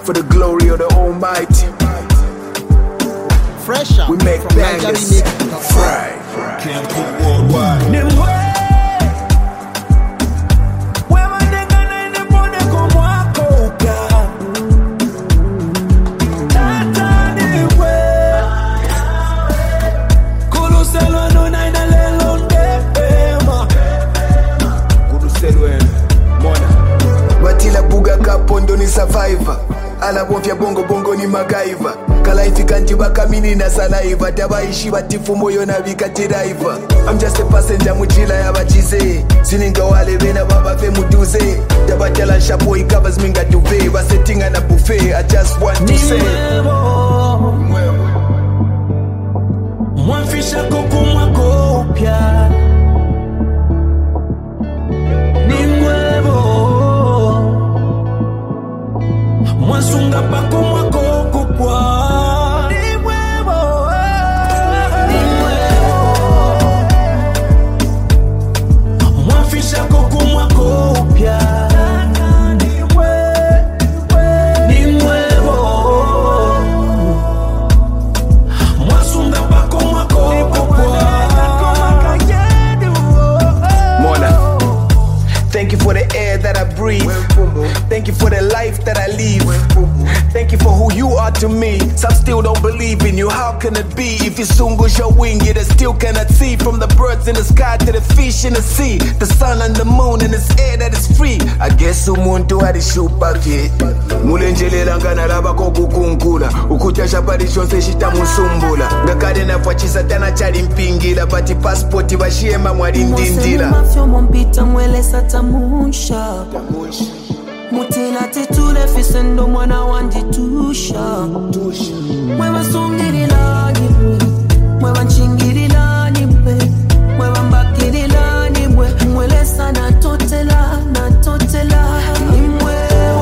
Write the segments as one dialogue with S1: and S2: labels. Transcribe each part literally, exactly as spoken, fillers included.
S1: for the glory of the Almighty.
S2: Fresh out.
S1: We make
S2: from
S1: bangers. Fry.
S3: Can't put worldwide.
S1: Pondo ni survivor, alabofya bongo bongo ni magaiva. Kala ifika njiba kamini na salaiva, tabaishi batifu moyo na vikati driver. I'm just a passenger mujila ya bachize, sininga wale bena baba fe muduze. Tabatala shapo covers minga duve, basetinga na buffet. I just want to say
S4: Mwafisha kuku mwakopya Ni mwevo Mwasunga pako mwako kukwa Ni mwevo Ni mwevo Mwafisha kuku mwako upya Ni mwevo Ni mwevo Mwasunga pako mwako kukwa
S1: Mona, thank you for the air that I breathe. Thank you for the life that I live. Thank you for who you are to me. Some still don't believe in you. How can it be? If you soon goes your wing, you they still cannot see. From the birds in the sky to the fish in the sea, the sun and the moon and this air that is free. I guess umuntu alishupa ke mulenjelela ngana laba ko kukunkula ukuta chapari chonse chitamusumbula ngakade nafachisa tana chali mpingila pati passport bashiema mwali ndindila
S5: mafyo mompita mwele satamusha Mutina tetule fisendo mwana wanjitusha Mwewa sungirila nimwe Mwewa nchingirila nimwe Mwewa mbakirila nimwe Mwele sana totela na totela Nimwe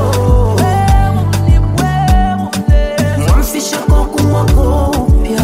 S5: Mwamfisha koku mwako upya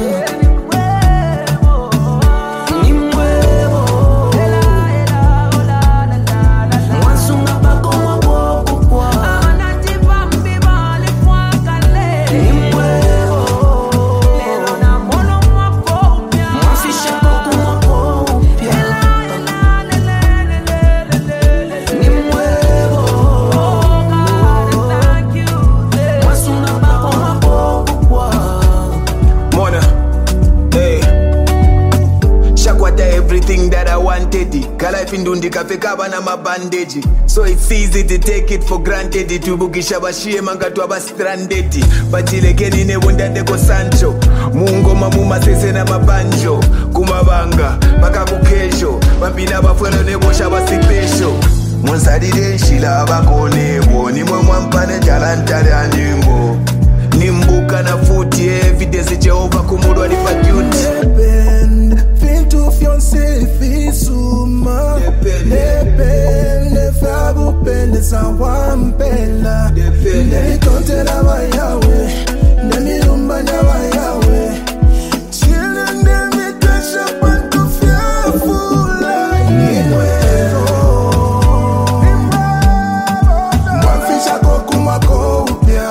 S1: everything that I wanted. Kala ifindundi kafekaba na mabandeji. So it's easy to take it for granted. Tubukisha bashie manga tuaba stranded. Bachileke nine wundande ko Sancho. Mungo mamuma sese na mabanjo. Kumabanga, maka kukesho. Mambina bafuelo nebosha basipesho. Monsadide shila bakonebo. Nimwe mwampane jalantale andingo. Nimbuka na futi evidence Jehovah kumudwa ni fajuti.
S6: Tu fiancé fisuma Depende Fabu pele sa wampela Deli konte la bayawe Demi rumba na bayawe Children demi tesha pantu fiafula Nimwero Mwafisha koku mwako upya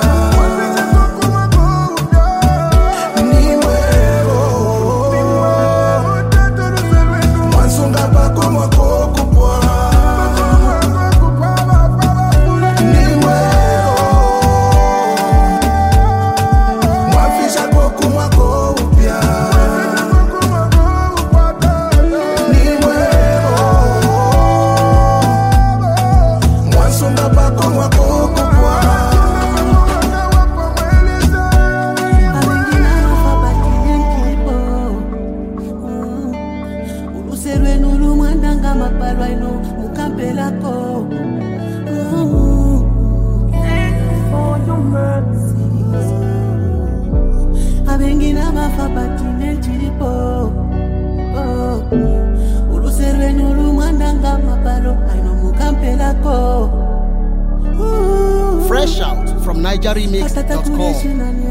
S2: Fresh out from Niger Remix dot com.